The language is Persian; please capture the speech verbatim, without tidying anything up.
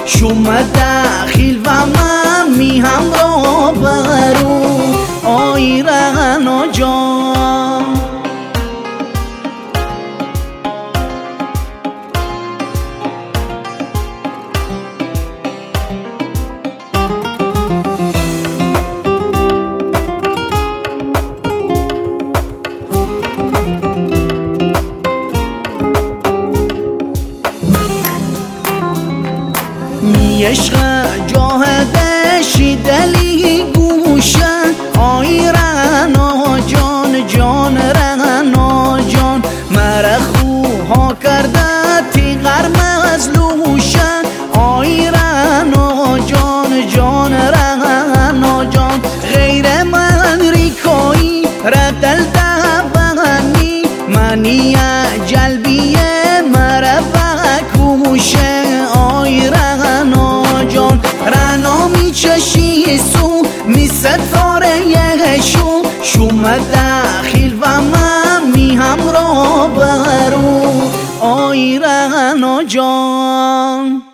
شومد داخل و من می هم رو برو آی رعنا جان. عشق جاهدشی دلی گوشه آی رعنا جان جان رعنا جان مرا خوها کرده تیغر مظلوشه آی رعنا جان جان رعنا جان غیر من ریکایی ردل دبنی منی جلبیه مرا بکوشه آی رعنا جان. رعنا می چشی سو می ستاره یهشو شومد داخل و من می هم رو برو آی رعنا جان.